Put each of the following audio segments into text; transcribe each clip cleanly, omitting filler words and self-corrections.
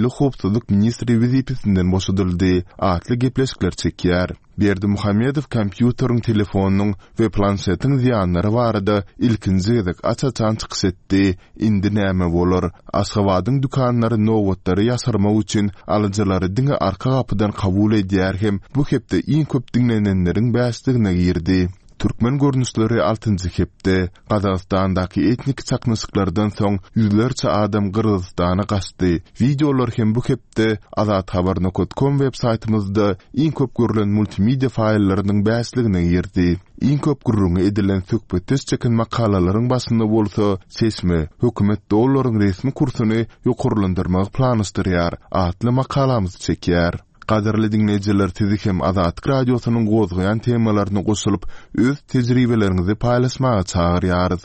Milli Howpsuzlyk ministri wezipesinden boşadyldy, atly gepleşikler çekýär. Berdimuhammedow kompýuteryň, telefonunyň we planşetiň ziýanlary barada ilkinji gezek açaçan çykyş etdi. Indi näme bolar? Aşgabatyň dukanlary nowatları ýasarmak üçin alyjylary diňe arka gapydan kabul edýär hem bu hepde iň köp dinlenenleriň bäsdigine girdi. Türkmen görnüşleri 6-njy hepde Gazagstandaky etnik çakmysyklardan soň ýüzlerçe adam Gyrgyzstana gaçdy. Videolar hem bu hepde azathabarnokot.com web saytymyzda iň köp görülen multimedia faýllarynyň bäsligine girdi. Iň köp gurrungy edilen söhbetde çeken makalalaryň başynda bolsa, seçme hökümet dollaryň resmi kursuny ýokurlandyrmak planystyrýar. Atly makalamyzy çekýär. Qadarly dinleyijiler, sizi hem Azatlyk radiosynyň gozgaýan temalaryny goşulyp öz tejribeleriňizi paýlaşmaga çagyrýarys.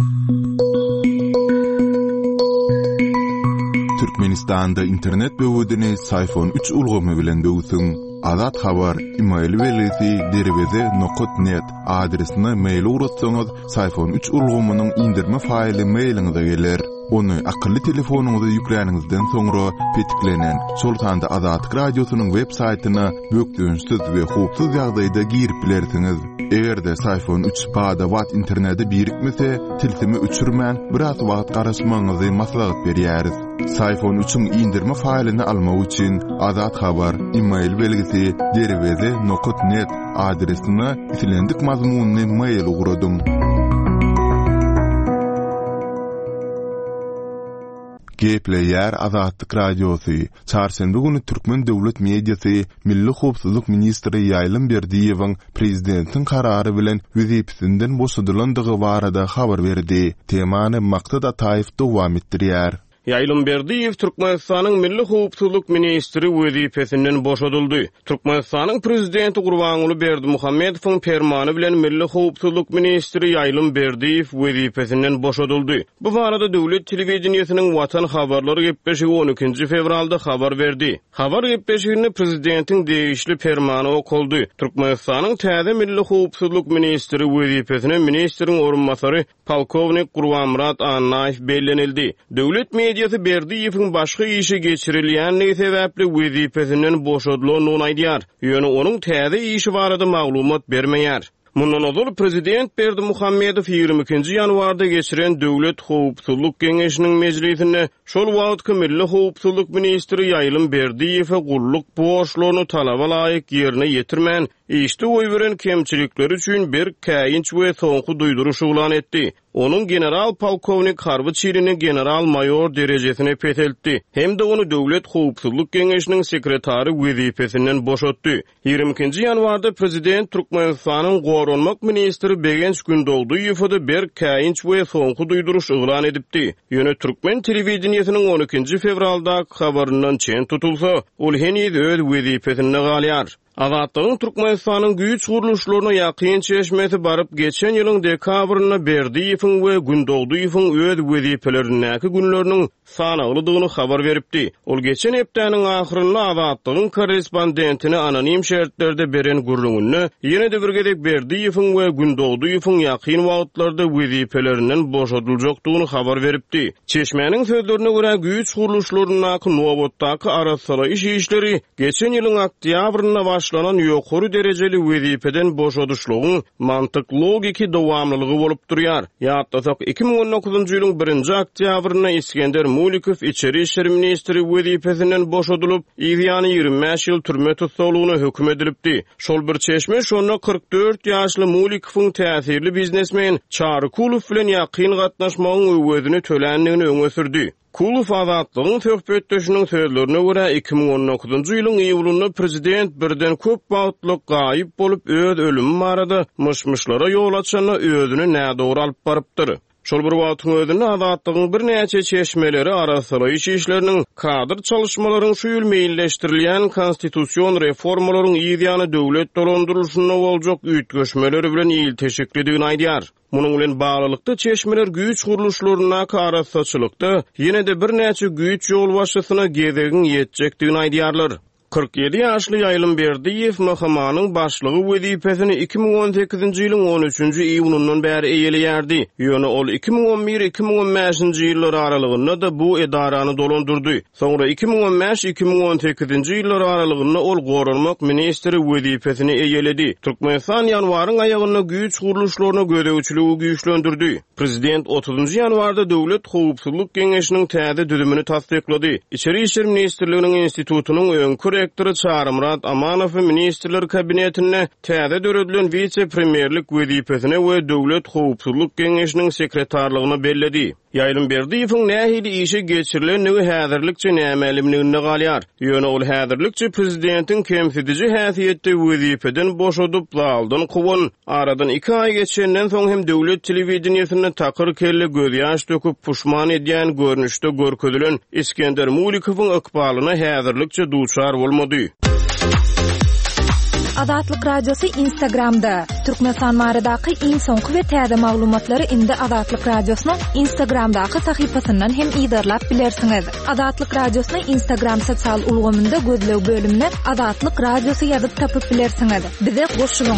Türkmenistanda internet böwüdini Sayfon 3 ulgamy bilen böwsün. Azat habar email welesi derweze.net adresine mail uratsaňyz Sayfon 3 ulgamynyň indirme faýly mailiňize geler. Onu akıllı telefonuňyza ýükleningizden soňra petiklenen Sultanda Azatlyk radiosynyň web saýtyna bökdüňsiz we howpsuz ýagdaýda girip bilersiňiz. Egerde Sayfon 3 pada wat interneti birikmese, tilsimi öçürmän biraz wagt garaşmagyňyzy maslahat berýäris. Sayfon 3-üň indirme faýlyny almak üçin Azat habar email belgisi derweze.net adresine itilendik mazmunny mail uğradym. Gepleýär Azatlyk radiosy. Çarşembe güni Türkmen döwlet mediasy Milli Howpsuzlyk ministri Ýaýlym Berdiýewiň prezidentiň karary bilen wezipesinden boşadylandygy barada habar berdi. Temany Maksat Ataýew dowam etdirýär. Ýaýlym Berdiýew Türkmenistanyň Milli Howpsuzlyk ministri wezipesinden boşadyldy. Türkmenistanyň prezidenti Gurbanuly Berdimuhammedowyň fermany bilen Milli Howpsuzlyk ministri Ýaýlym Berdiýew wezipesinden boşadyldy. Bu barada döwlet telewizionynyň Watan habarlary gepleşigi 12 fevralda habar berdi. Habar gepleşigini prezidentiň degişli fermany okuldy. Türkmenistanyň täze Milli Howpsuzlyk ministri wezipesine ministriň orunmasary polkownik Gurbanmurat Annaýew bellenildi. Döwlet mediasy Berdiýewiň başga işe geçirilýän sebäpli wezipesinden boşadylyny aýdýar. Ýöne onuň täze işi barada maglumat bermeýär. Mundan ozul prezident Berdimuhammedow 22 ýanwarda geçiren Döwlet Howpsuzlyk Geňeşiniň mejlisinde şol wagtky Milli Howpsuzlyk ministri Ýaýlym Berdiýew gulluk borçlaryny talaba laýyk ýerine ýetirmän, işte oý beren kemçilikleri üçin bir käýinç we soňky duýduruş ulan etdi. Onun general polkownik harby çirini general mayor derejesine peteltdi. Hem de onu Döwlet Howpsuzlyk Geňeşiniň sekretary wezipesinden boşatdy. 22 ýanwarda prezident Türkmenistanyň gorunmak ministri Begenç Gündoğduýew bir käýinç we soňky duýduruş ulan edipdi. Ýöne Türkmen telewizionynyň 12 fevralda habaryndan çen tutulsa, ol henüz öz wezipesinde galýar. Azatlygyň Türkmenistanyň güýç guruluşlaryna ýakyn çeşmesi barıp geçen ýylyň dekabryna Berdiýewiň we Gündoğduýewiň öz wezipelerindäki günleriniň sanaglydygyny habar beripdi. Ol geçen hepdeniň ahyrynda Azatlygyň korrespondentini anonim şertlerde beren guruluşyny ýene de bir gedek Berdiýewiň we Gündoğduýewiň ýakyn wagtlarda wezipelerinden boşadyljakdygyny habar beripdi. Çeşmeniň sözlerine görä güýç guruluşlarynyň nowatdaky arasara işleri geçen ýylyň oktýabrynda başlanan ýokary derejeli wezipeden boşadyşlygyň mantyk logiki dowamlylygy bolup durýar. Ýa-da 2019-njy ýylyň 1-nji oktýabryna İskender Mulikow içeri işler ministri wezipesinden boşadylyp, ýa-ni 25 ýyl türme tutsalygyna hökm edilipdi. Şol bir çeşme şonu 44 ýaşly Mulikowyň täsirli biznesmen Çary Kulow bilen ýakyn gatnaşmagyň öwedini tölendigini öňe sürdi. Kulow Azatlygyň söhbetdeşiniň sözlerine görä 2019-njy ýylyň iýulynda prezident birden köp wagtlyk gaýyp bolup öz ölümi barada myşmyşlara ýol açany özüni nädogry alyp barypdyr. Şol bir wagtyň özünde Azatlygyň bir näçe çeşmeleri arasara işleriniň kadr çalışmalaryň şuýulmeýilleşdirilýän konstitusiýon reformalaryň ýa-ni döwlet dolandyrylşyna boljak üýtgeşmeleri bilen ýyl teşekkürdigini aýdýar. Munyň bilen baglykda çeşmeler güýç guruluşlaryna karasaçylykda ýene de bir näçe güýç ýol başçysyna gezegin ýetjekdigini aýdýarlar. 47 ýaşly Ýaylym Berdiýew Mahkamanyň başlygy wezipesini 2018-nji ýylyň 13-nji iýunundan bäri eýelýärdi. Ýöne ol 2011-2015-nji ýyllar aralygynda da bu edarany dolandyrdy. Soňra 2015-2018-nji ýyllar aralygynda ol Gorunmak ministri wezipesini eýeledi. Türkmenistan ýanwaryň aýagyna güýç guruluşlaryna gödäwçiligi güýçlendirdi. Prezident 30-njy ýanwarda Döwlet Howpsuzlyk Geňeşiniň täze düzümini tasdiklady. İçeri işler ministrliginiň institutunyň öňkü rektory Çarymrat Amanow ministrler kabinetine täze döredilen vice-premierlik wezipesine we Döwlet Howpsuzlyk Geňeşiniň sekretarlygyna belledi. Ýaylym Berdiýewiň nähili işe geçirilenligi häzirlikçe nämelimliginde galýar. Ýöne ol häzirlikçe prezidentiň kemsedici häsiýetde wezipeden boşadyp daldan kuwan. Aradan 2 ay geçenden soň hem döwlet telewizionyny takyr kelle gözýaş döküp puşman edýän görnüşde görkezülen İskender Mulikowyň ykbalyna häzirlikçe duçar bolmady. Adatlyk radiosu Instagramda. Türkmenistan baradaky iň soňky we täze maglumatlary indi Adatlyk radiosynyň Instagramdaky sahypasyndan hem ýydarlap bilersiňiz. Adatlyk radiosynyň Instagram sosial ulgamynda gözlew bölümine Adatlyk radiosu ýazyp tapyp bilersiňiz. Bize goşulyň.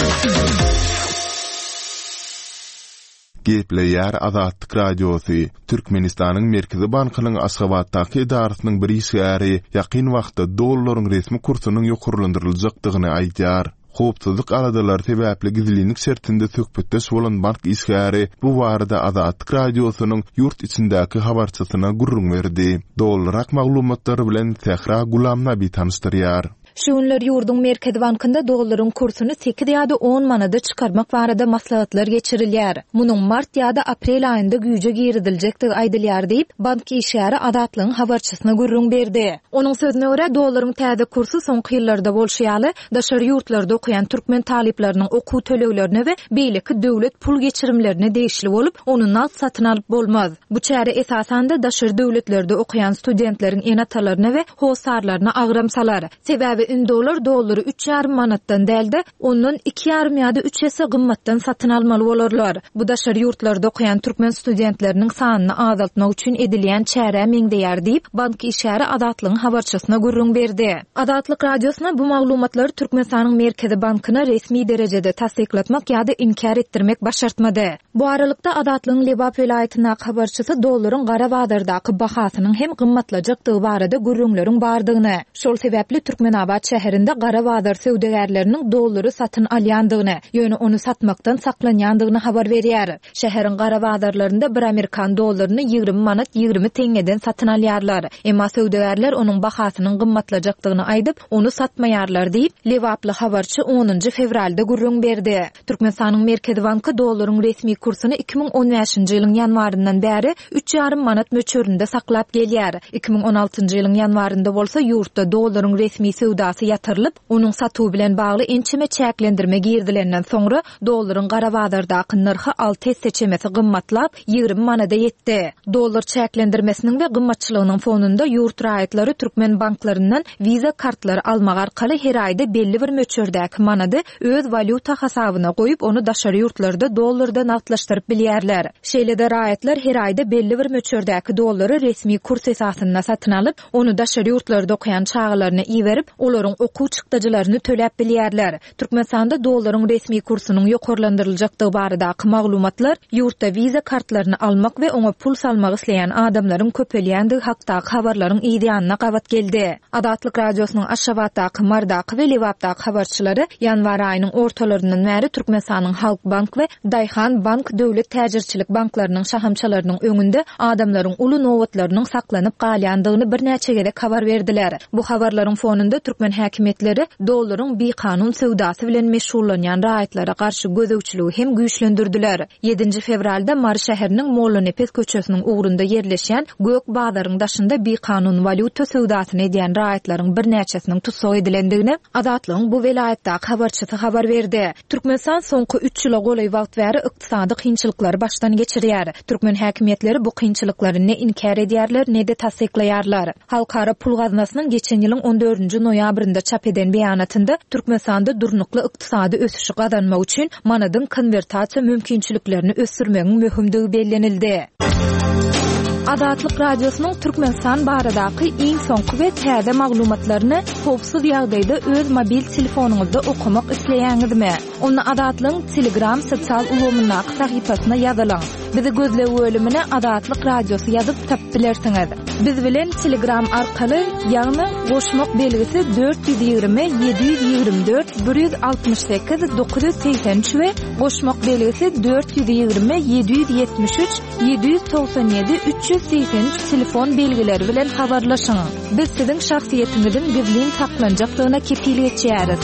Gepleýär Adatlyk radiosu Türkmenistanyň Merkezi Bankynyň Aşgabatdaky idarasynyň bir işgäri ýakyn wagtda dollaryň resmi kursunyň ýokurlandyryljakdygyny aýdýar. Howpsuzlyk aradalar sebäpli gizlilik şertinde söhbetdeş bolan bank işgäri bu barada Adatlyk radiosynyň ýurt içindäki habarçysyna gurrun berdi. Dollarak maglumatlary bilen Sehra Gulamnaby tanışdyrýar. Şuňlar ýurdun Merkezi Bankynda dollaryň kursuny 8 ýa-da 10 manada çykarmak barada maslahatlar geçirilýär. Munyň mart ýa-da aprel aýynda güýje giridiljektigi aýdylýar diýip bank işgäri Adatlygyň habarçysyna gurrun berdi. Onuň sözüne görä dollaryň täze kursu soňky ýyllarda bolşýaly daşary ýurtlarda okuyan türkmen talipleriniň okuw төлewlerine we beýleki döwlet pul geçirimlerine değişli bolup onu nat satyn alyp bolmaz. Bu çäre esasan da daşary döwletlerde okuyan studentleriň enatalaryna we howsarlaryna agram salar. Sebäbi dolları 3,5 manatdan dälde, ondan 2,5 ýa-da 3 ýese gymmatdan satyn almaly bolarlar. Bu daşary ýurtlarda okuyan türkmen studentleriniň sanyny azaltmak üçin edilýän çäre meňdeýär diýip bank işgäri Adatlygyň habarçysyna gurrun berdi. Adatlyk radiosyna bu maglumatlary Türkmenistanyň Merkezi Bankyna resmi derejede tasdiklatmak ýa-da inkar etdirmek başartmady. Bu aralykda Adatlygyň Lebap welaýatynyň habarçysy dollaryň gara bazardaky bahasynyň hem gymmatlajakdygy barada gurrunlaryň bardygyny, şol sebäpli Türkmenabat şäherinde gara bazar söwdegärleriniň dollary satyn alýandygyny, ýöne onu satmakdan saklanýandygyny habar berýär. Şäheriň gara bazarlarynda bir Amerikan dollaryny 20 manat 20 teňeden satyn alýarlar. Emma söwdegärler onuň bahasynyň gymmatlajakdygyny aýdyp, onu satmaýarlar diýip Lewaply habarçy 10 fevralda gurrun berdi. Türkmenistanyň Merkezi Banky dollaryň resmi kursuny 2015-nji ýylyň ýanwaryndan bäri 3,5 manat möçöründe saklap gelýär. 2016-njy ýylyň ýanwarynda bolsa ýurtda dollaryň resmi söwdasy ýatyrlyp, onuň satuwy bilen bagly ençeme çäklendirme girdilenden soňra dollaryň gara bazardaky narhy 6 hisse çemesi gymmatlap 20 manada ýetdi. Dollar çäklendirmesiniň we gymmatçylygynyň fonunda ýurt raýatlary türkmen banklarynyň viza kartlary almak arkaly her aýda belli bir möçördäki manady öz valuta hasabyna goýup onu daşary ýurtlarda dollarda natlaşdyryp bilýärler. Şeýle-de raýatlar her aýda belli bir möçördäki dollary resmi kurs esasyna satyn alyp, onu daşary ýurtlarda okuyan çağlaryna iýerip, olaryň okuw çykdyjylaryny töläp bilýärler. Türkmenistanda dollaryň resmi kursunyň ýokurlandyryljakdygy baradaky maglumatlar ýurtda viza kartlaryny almak we oňa pul salmak isleýän adamlaryň köpelýändigi hakdaky habarlaryň ýa-da gabat geldi. Adatlyk radiosynyň Aşgabatdaky, Mardaky we Lewapdaky habarçylary ýanwar aýynyň ortalaryndan bäri Türkmenistanyň Halk Bank we Daýhan Bank döwlet täjirçilik banklarynyň şahamçalarynyň öňünde adamlaryň uly nowatlarynyň saklanyp galýandygyny bir näçe gerek habar berdiler. Bu habarlaryň fonunda türkmen häkimetleri dollaryň bir kanun söwdasy bilen meşgullanýan raýatlara garşy gözewçiligi hem güýçlendirdiler. 7 fevralda Mar şäheriniň Mollonepes köçesiniň ugrunda ýerleşýän Gök bazaryň daşynda bir kanun valuta söwdasyny edýän raýatlaryň bir näçesiniň tutsak edilendigini Adatlygyň bu welaýatdaky habarçysy habar berdi. Türkmenistan soňky 3 ýyla golay wagt bäri ykdysady kynçylyklary başdan geçirýär. Türkmen häkimetleri bu kynçylyklary ne inkar edýärler, ne de tasdiklaýarlar. Halkara pul gaznasynyň geçen ýylyň 14 noýabrynda çap eden beýanatynda Türkmenistanda durnukly ykdysady ösüşi gazanmak üçin manadyň konvertasiýa mümkinçiliklerini ösürmegiň möhümdigi bellenildi. Adatlyk Radiosynyň Türkmenistan baradaky iň soňky we täze maglumatlaryny howpsuz ýagdaýda öz mobil telefonuňyzda okumak isleýäňizmi? Onu Adatlyň Telegram sosial ulgamyndaky sahypasyna ýazylaň. Bizi gözlegi bölümine Adatlyk Radiosy ýazyp tapylarsyňyz. Biz bilen Telegram arkaly ýagny goşmak belgisi 420 724 168 983 we goşmak belgisi 420 773 797 383 telefon belgileri bilen habarlaşyň. Biz siziň şahsiýetiňizin gizlin saklanjaklygyna kepillik etýäris.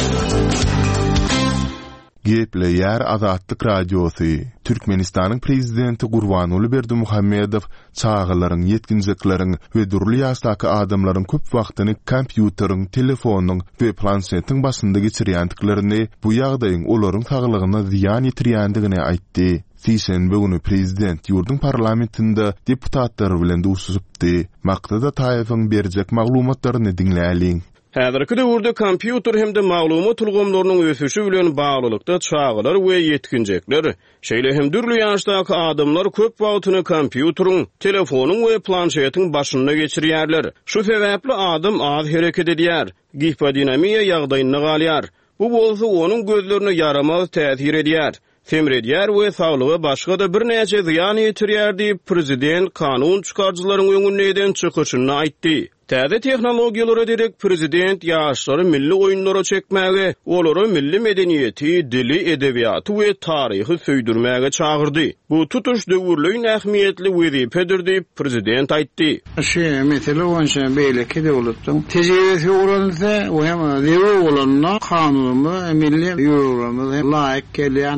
Gepleýär Azatlyk Radiosy. Türkmenistanyň prezidenti Gurbanuly Berdimuhammedow çağalaryň, yetkinjeklerin we durly ýaşdaky adamlaryň köp wagtyny kompýuteriň, telefonyň we plansetiň başynda geçirýändiklerini, bu ýagdaýyň olaryň saglygyna ziýan ýetirýändigini aýtdy. Sişenbe günü prezident ýurdun parlamentinde deputatlar bilen duşuşupdy. Maqsada taýyfyň berjek maglumatlaryny diňläliň. Häzirki döwürde kompýuter hemde maglumat ulgamlarynyň ösüşi bilen baglylykda çağalar we yetkinjekler, şeýle hem dürli ýaşdaky adamlar köp wagtyny kompýuteriň, telefonyň we planşetiň başynda geçirýärler. Şu sebäpli adam az hereket edýär, gihpodinamiýa ýagdaýyna galýar. Bu bolsa onuň gözlerine yaramaz täsir edýär. Semredýär we saglygy başga da bir näçe ziýan ýetirýär diýip prezident kanun çykarjylaryň öňünden çykyşyny aýtdy. Täze tehnologiýalary derek prezident ýaşlary milli oýunlara çekmäge, olary milli medeniýeti, dili, edebiýaty we taryhy söýdürmäge çağırdy. Bu tutuş döwürlüň ähmiýetli wezipedir diýip prezident aýtdy. Mesele onça beýleki döwletdiň tejribesi ulansa, o hem döwür bolanyna kanuny milli ýurulmagy laýyk gelýän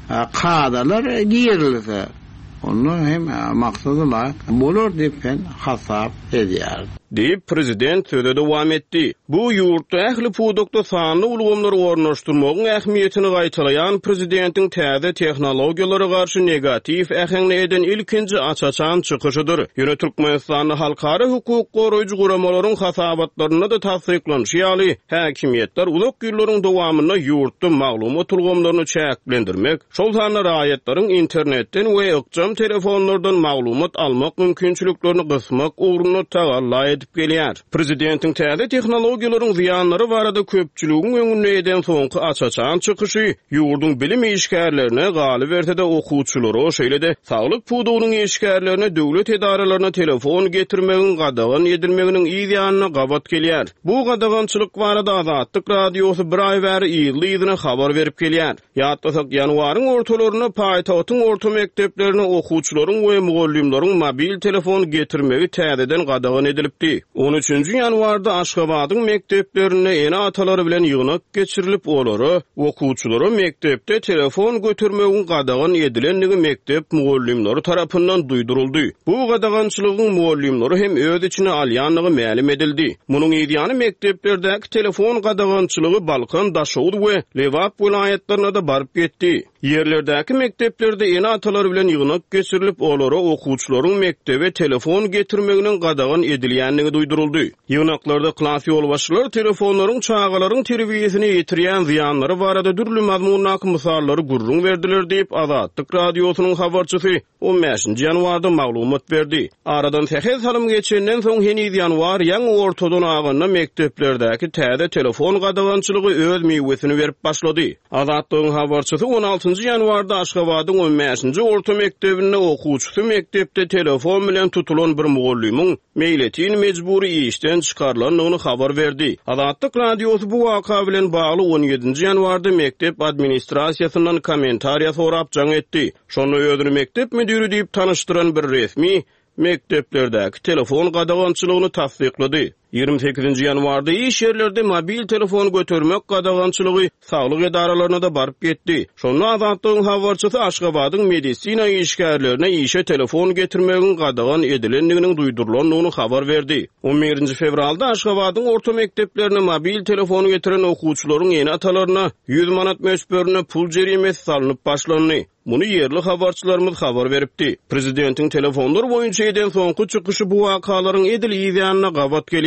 kadalar giýerilse, onu hem maksadylar bolar diýip hasap edýär. Deyip prezident söze dowam etdi. Bu ýurtda ähli pudukda sanly ulgamlary ornaşdyrmagyň ähmiýetini gaýtalaýan prezidentiň täze tehnologiýalary garşy negativ äheňli eden ilkinji açaçan çykyşydyr. Ýöne Türkmenistanyň halkara hukuk goraýjy guramalaryň hasabatlaryna da tasdyklanýy ýaly häkimiýetler ulak ýyllaryň dowamyna ýurtda maglumat ulgamlaryny çäklendirmek, şol sany raýatlaryň internetden we ykjam telefonlardan maglumat almak mümkinçiliklerini gysmak ugruna tagalla edip gelýär. Prezidentiň täze tehnologiýalaryň ziýanlary barada köpçüligiň öňüne eden soňky açaçan çykyşy ýurdun bilim işgärlerine galyp berse-de okuwçylary, şeýle-de saglyk pudugynyň işgärlerine döwlet edaralaryna telefon getirmegiň gadagan edilmeginiň ýa-nyna gabat gelýär. Bu gadagançylyk barada Azatlyk Radiosy bir aý bäri ýylyna habar berip gelýär. Ýatdasak ýanwaryň ortalaryna paýtagtyň orta mekdeplerine okuwçylaryň we mugallimlaryň mobil telefon getirmegi täzeden gadagan edilipdi. 13-nji ýanwarda Aşgabatyň mekteplerine ene atalary bilen ýygnak geçirilip olary, okuwçylary mektepde telefon götürmegiň gadagan edilenligi mektep mugallimleri tarapyndan duýduruldy. Bu gadagançylygyň mugallimleri hem öz içine alýanlygy ma'lum edildi. Munyň ýa-ni mekteplerdäki telefon gadagançylygy Balkan, Daşowut we Lewap vilayatlaryna da baryp getdi. Yerlerdäki mekteplerde ene atalary bilen ýygnak geçirilip olary, okuwçylaryň mektebe telefon getirmeginiň gadagan edilýänligi duýduruldy. Ýygnaklarda klas ýolbaşçylary telefonlaryň çağalaryň terbiýesini ýetirýän ziýanlary barada dürli mazmunlaky mysallary gurrun berdiler diýip Azatlyk Radiosynyň habarçysy 15-nji ýanwarda maglumat berdi. Aradan 8 salym geçenden soň heni ýanwar ýaňy ortadan aganda mekteplerdäki täze telefon gadagançylygy öz miwesini berip başlady. Azatlygyň habarçysy 16-njy ýanwarda Aşgabatyň 15-nji orta mektebinde okuwçysy mektepde telefon bilen tutulan bir mugallimyň meýletin mejburi işden çykarlanlygyny habar berdi. Azatlyk Radiosy bu waka bilen bagly 17-nji ýanwarda mektep administrasiýasyndan kommentariýa sorap jaň etdi. Şonu özüni mektep müdiri diýip tanışdyran bir resmi mekteplerdäki telefon gadagançylygyny tasdiklady. 28-nji ýanwarda iş ýerlerde mobil telefon götürmek gadagançylygy saglyk edaralaryna da baryp getdi. Şonu Azatlygyň habarçysy Aşgabatyň medisina işgärlerine işe telefon getirmegiň gadagan edilenliginiň duýdurulanlygyny habar berdi. 11-nji fevralda Aşgabatyň orta mekteplerine mobil telefon getiren okuwçylaryň ýeni atalaryna 100 manat möçberine pul jerimesi salynyp başlandy. Muny yerli habarçylarymyz habar beripdi. Prezidentiň telefonlar boýunça eden soňky çykyşy bu wakalaryň edil ýa-nyna gabat gelýär.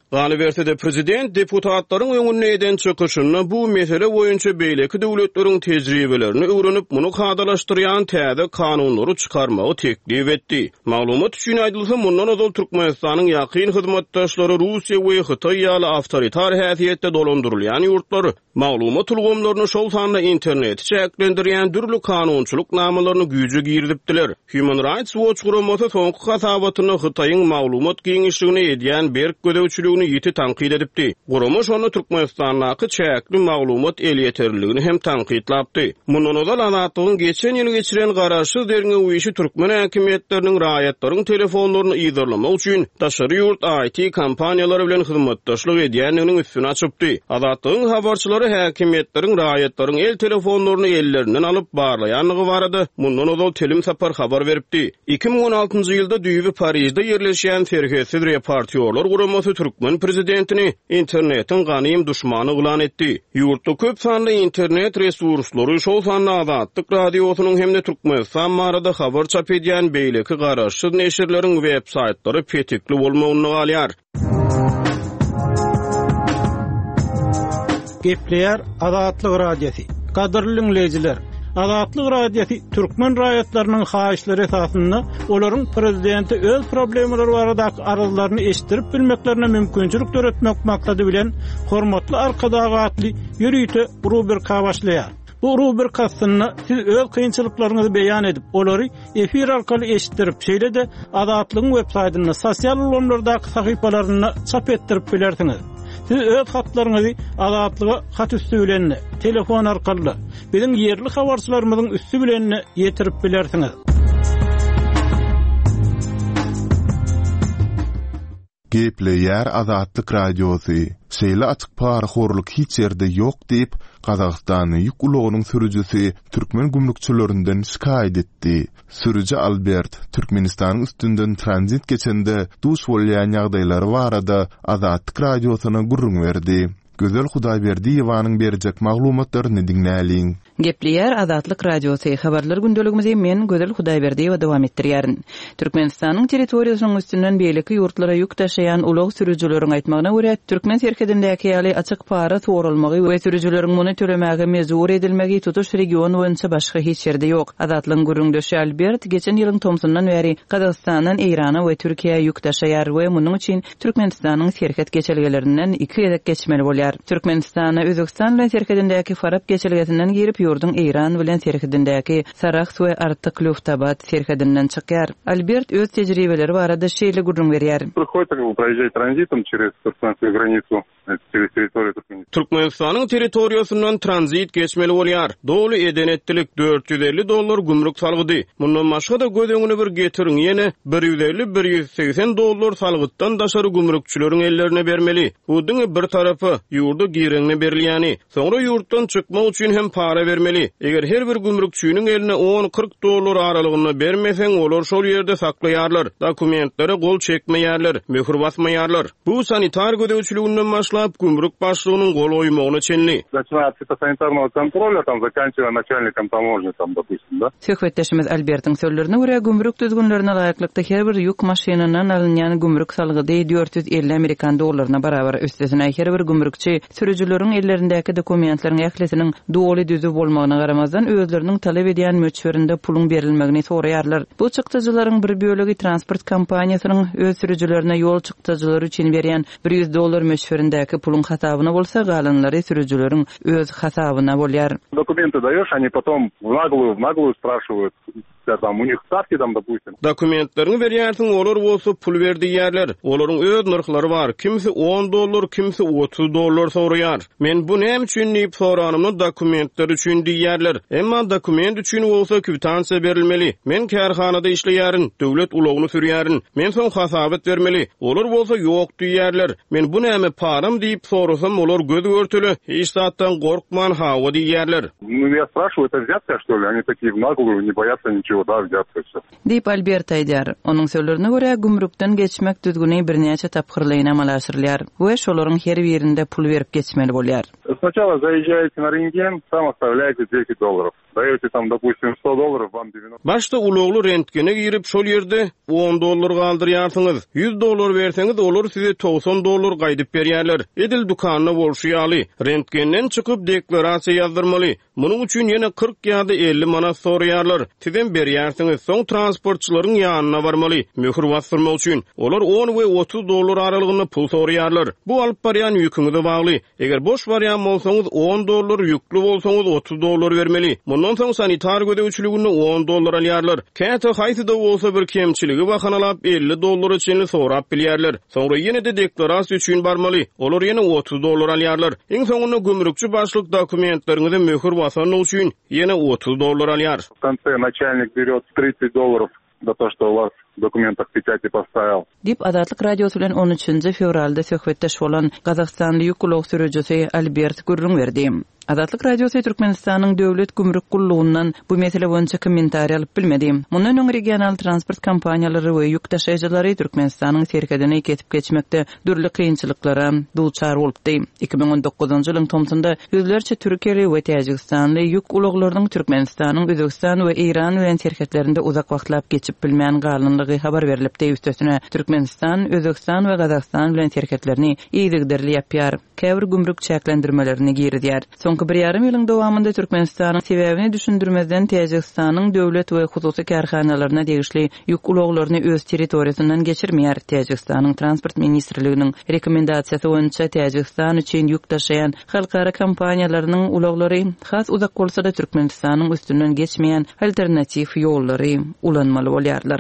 Galiberse de prezident deputatlaryň öňüne eden çykyşyna bu mesele boýunça beýleki döwletleriň tejribelerini öwrenip muny kadalaşdyrýan täze kanunlary çykarmagy teklip etdi. Maglumat üçin aýdylsa, mundan ozal Türkmenistanyň ýakyn hyzmatdaşlary Russiýa we Hytaý ýaly awtoritar häsiýetde dolandyrylýan ýurtlary maglumat ulgamlaryny şol sanda internet çäklendirýän dürli kanunçylyk namalaryny güýje girdipdiler. Human Rights Watch guramasy soňky hasabatyny Hytaýyň maglumat giňişligine edýän berk gödäwçiligini ýiti tanqid edipdi. Gurama şonu Türkmenistanyň çäkli maglumat elýeterligini hem tanqidlapdy. Mundan ozal anatlygyň geçen ýyl geçiren garaşsyz derňe uýuşy türkmen häkimetleriniň raýatlaryň telefonlaryny ýygyrlamak üçin daşary ýurt IT kompaniýalary bilen hyzmatdaşlyk edýänliginiň üstüne açypdy. Azatlygyň habarçylary häkimetleriň raýatlaryň el telefonlaryny ellerinden alyp barlaýanlygy barada mundan ozal Telim Sapar habar beripdi. 2016-njy ýylda düýbi Parisde ýerleşýän Ferhesiz reportýorlar guramasy Türkmen prezidentini internetiň ganyym duşmany ulan etdi. Ýurtda köp sanly internet resurslary şol sanly Azatlyk radiosynyň hemde Türkmenistan barada habar çap edýän beýleki garaşsyz neşirleriň web saytlary petikli bolmagyny galýar. Gepleýär Azatlyk radiosi. Gadyrly dinleýijiler, Azatlyk radiosi türkmen raýatlarynyň haýyşlary esasynda olaryň prezidenti öz problemleri barada aralyklaryny eşdirip bilmeklerine mümkinçilik töretmek maksady bilen hormatly arkadagatly ýürüýte rubrika başlaýar. Bu rubrikasyny siz öz kynçylyklaryňyzy beýan edip, olary efir arkaly eşdirip, şeýle de Azatlygyň web saýtyna, sosial ulamlardaky sahypalaryna çap etdirip bilersiňiz. Siz öz hatlaryňyzy Azatlyga hat üstü bilen, telefon arkaly, bizim yerli habarçylarymyzyň üstü bilen ýetirip bilersiňiz. Gepleýär Azatlyk radiosy. Şeýle açyk paraxorlyk hiç ýerde ýok diýip Gazagstanyň ýük ulagynyň sürüjisi türkmen gümrükçülerinden şikayet etdi. Sürüji Albert Türkmenistanyň üstünden transit geçende duş bolýan ýagdaýlary barada Azatlyk radiosyna gurrun berdi. Gözel Hudaýberdiýewanyň berjek maglumatlaryny dinläliň. Gepleýär Azatlyk radiosy habarlar gündeligimizi men Gözel Hudaýberdiýew dowam etdirýärin. Türkmenistanyň territoriýasynyň üstünden beýleki ýurtlara ýük taşıyan ulag sürüjileriň aýtmagyna görä, Türkmen serkedindäki ýaly açyk para soğurulmagy we sürüjileriň muny tölemäge mezur edilmegi tutuş region boýunça başga hiç ýerde ýok. Azatlygyň gurrundaşy Albert geçen ýylyň tomsundan beri Gazagstandan Eýrana we Türkiýe ýük taşıýar we munyň üçin Türkmenistanyň serket geçelgelerinden 2 ýedek geçmeli bolýar. Türkmenistana Özbegistan bilen serkedindäki Farab geçelgesinden girip ýurdun Eýran bilen serkedindäki Sarax we Artykluftabat serkedinden çykýar. Albert öz tejribeleri barada şeýle gurrun berýär. Проезжать транзитом через туркменскую границу, через территорию Туркменистана. Türkmenistanyň territoriýasyndan tranzit geçmeli bolýar. Dowly edenetlik $450 gümrük salgydy. Mundan başga da göz öňüne bir getiriň ýene $150-180 salgytdan daşary gümrükçüleriň ellerine bermeli. Bu diňe bir tarapy ýurda gireňine berilýäni, soňra ýurtdan çykmak üçin hem para bermeli. Eger her bir gümrükçüniň eline $10-40 aralygyna bermeseň, olar şol ýerde saklaýarlar, dokumentlere gol çekmeýärler, möhür basmaýarlar. Bu sanitar gödäwçiliginden başlap gümrük başlygynyň gol oýmagyna çenli. Начиная от фитосанитарного контроля, там заканчивая начальником таможни, там, допустим, да? Söhbetdeşimiz Albertiň sözlerine görä gümrük düzgünlerine laýyklykda her bir ýük maşynyndan alynýan gümrük salgydy $450 Amerikan dollaryna barabar üstesine her bir gümrükçi sürüjileriň ellerindäki dokumentlaryň ählesiniň dowly düzü bolmagyna garamazdan özleriniň talep edýän möçberinde puluň berilmegini soraýarlar. Bu çykdyjylaryň bir bölegi transport kompaniýasynyň öz sürüjilerine ýol çykdyjylary üçin berýän $100 möçberindäki puluň hasabyna bolsa, galanlary sürüjileriň öz hasabyna bolýar. Документы даёшь, они потом в наглую спрашивают. Там у них ставки там, допустим. Dokumentlerini berýärsiň, olar bolsa pul berdi ýerler. Olaryň öz narhlary bar. Kimisi $10, kimisi $30 soraýar. Men bu näme üçin diýip soranymda dokumentler üçin diýerler. Emma dokument üçin bolsa kwitansiýa berilmeli. Men kärhanada işleýärin, döwlet ulagyny sürýärin. Men soň hasabat bermeli. Olar bolsa ýok diýerler. Men bu näme param diýip sorasam, olar göz görtüli. Hiç zatdan gorkman hawa diýerler. Ну, я спрашиваю, это взятка, что ли? Они такие в наглую, не боятся ничего, да, взятка всё. Deyip Albert aýdýar. Onuň sözlerine görä gümrükden geçmek düzgüni birnäçe tapgyrlygyna malaşyrlar. We şolaryň her birinde pul berip geçmeli bolýar. Сначала заезжаете на рентген, там оставляете $10. даете там, допустим, $100, вам 90. Başta ulugly rentgene girip şol yerde $10 galdyrýarsyňyz. $100 berseňiz olar size $90 gaýdyp berýärler. Edil dukanyna bolşýaly. Rentgenden çykyp deklarasiýa ýazdyrmaly. Munuň üçin ýene 40 ýa-da 50 manat sorýarlar. Sizden berýärsiňiz, soň transportçylaryň ýanyna barmaly. Möhür bastyrmak üçin olar $10 we $30 aralygynda pul sorýarlar. Bu alyp barýan ýüküňize bagly. Eger boş barýan bolsaňyz $10, ýüklü bolsaňyz $30 bermeli. Mundan soň sanitar gödegçiligini $10 alýarlar. Käte haýsy da bolsa bir kemçiligi bahanalap $50 üçin sorap bilýärler. Soňra ýene de deklarasiýa üçin barmaly. Olar ýene $30 alýarlar. Iň soňunda gömrükçi başlyk dokumentleriňize möhür basanyň üçin ýene $30 alýar. В конце начальник берет $30 за то, что у вас в документах печати поставил. Dip Azatlyk radiosu bilen 13 fevralda söhbetdeş bolan Gazakstanly ýük ulug sürüjüsi Albert Gürrüň berdi. Azatlyk radiosu Türkmenistanyň döwlet gümrük gullugundan bu mesele boýunça kommentariýa alyp bilmedi. Mundan öň regional transport kompaniýalary we ýük taşyjylary Türkmenistanyň serkedine ketip geçmekde dürli kynçylyklara duçar bolupdy. 2019-njy ýylyň tomsunda ýüzlerçe türkeli we Täjikstanly ýük uluglarynyň Türkmenistanyň, Özbegistan we Iran bilen serketlerinde uzak wagtlap geçip bilmeýän galynlygy habar berilipdi. Üstesine Türkmenistan, Özbegistan we Gazakistan bilen serketlerini ýygdyrly ýapýar. Käbir gümrük çäklendirmelerini giridýär. Soňky 1,5 ýylyň dowamında Türkmenistanyň sebäbini düşündirmezden Täjikstanyň döwlet we hususy karhanalaryna degişli ýük uluglaryny öz territoriýasyndan geçirmeýär. Täjikstanyň transport ministrliginiň rekomendasiýasy boýunça Täjikistan üçin ýük taşıyan halkara kompaniýalarynyň ulaglary has uzak bolsa da Türkmenistanyň üstünden geçmeýän alternativ ýollary ulanmaly bolýarlar.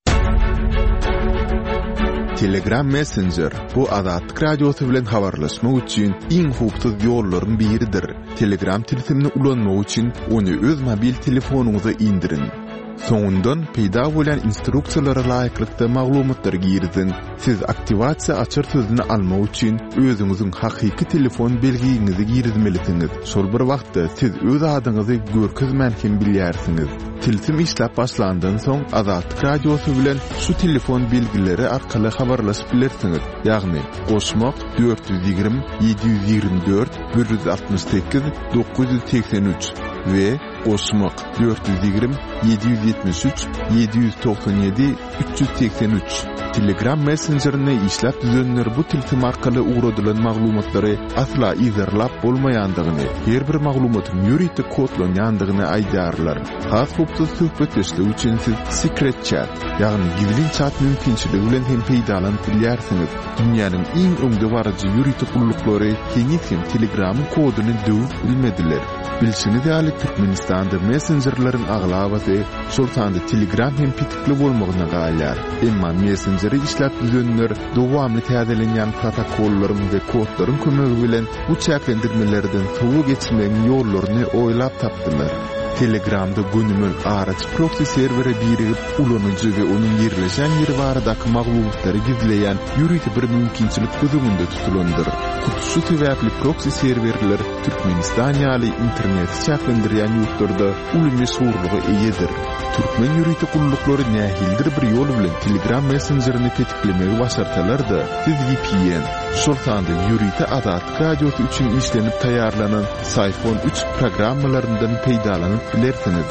Telegram Messenger bu Azatlyk radiosu bilen habarlaşmak üçin iň hupsuz ýollaryň biridir. Telegram tilsimini ulanmak üçin onu öz mobil telefonuňyza indirin. Soňundan peýda bolan instruksiýalara laýyklykda maglumatlar girdin. Siz aktivasiýa açar sözüni almak üçin özüňiziň hakyky telefon belgiňizi girdmelisiniz. Şol bir wagtda siz öz adyňyzy görkezmän kim bilýärsiňiz. Tilsim işläp başlandan soň Azatlyk radiosu bilen şu telefon belgileri arkaly habarlaşyp bilersiňiz. Ýagny goşmak 420 724 168 983 we goşmak 420 773 797 383. Telegram Messenger'ine işläp düzenler bu tilsim arkaly ugradylan maglumatlary asla izarlap bolmaýandygyny, her bir maglumatyň ýürüýte kodlanýandygyny aýdarlar. Has hupsuz söhbetleşlik üçin siz secret chat, ýagny gizli chat mümkinçiligi bilen hem peýdalanyp bilýärsiňiz. Dünýäniň iň öňde barajy ýürüýte gullyklary hem Telegramyň koduny döwüp bilmediler. Bilşini däli Türkmenistanda messengerlaryň aglabasy şoltanda Telegram hem pitikli bolmagyna galýar. Emma messengeri işläp düzenler dowamly täzelenýän protokollaryň we kodlaryň kömegi bilen bu çäklendirmelerden sowu geçmeň ýollaryny oýlap tapdylar. Telegramda günümün araç proxy servere birigip ulanıcı ve onun yerleşen yeri baradaky maglumatlary gizleyen ýürüýte bir mümkinçilik gözüňünde tutulandyr. Şu sebäpli proxy serverler Türkmenistan ýaly internet çäklendirýän ýurtlarda uly meşhurlygy eýedir. Türkmen ýürüýte gullyklary nähildir bir ýol bilen Telegram messengerini tetiklemeyi başarsalar-da, siz VPN, şoltanda ýürüýte Azatlyk radiosu üçin işlenip taýýarlanan Sayfon 3 programmalaryndan peýdalanyp bilersiňiz.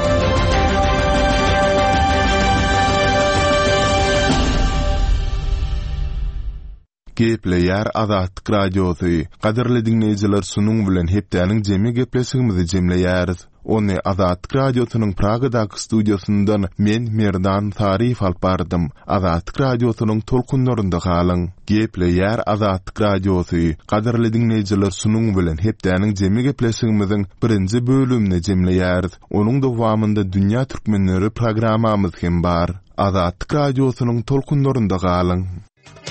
Gepleýär Azatlyk radiosu. Gaderli dinleýijiler, sunuň bilen hepdäniň jemi gepleşigimizi jemleýäris. Onu Azatlyk radiosynyň Pragadaky studiýasyndan men Merdan Tarif alyp bardym. Azatlyk radiosynyň tolkunlarynda galyň. Gepleýär Azatlyk radiosu. Gaderli dinleýijiler, sunuň bilen hepdäniň jemi gepleşigimiziň birinji bölümini jemleýäris. Onuň dowamynda Dünýä Türkmenleri programmamyz hem bar. Azatlyk radiosynyň tolkunlarynda galyň.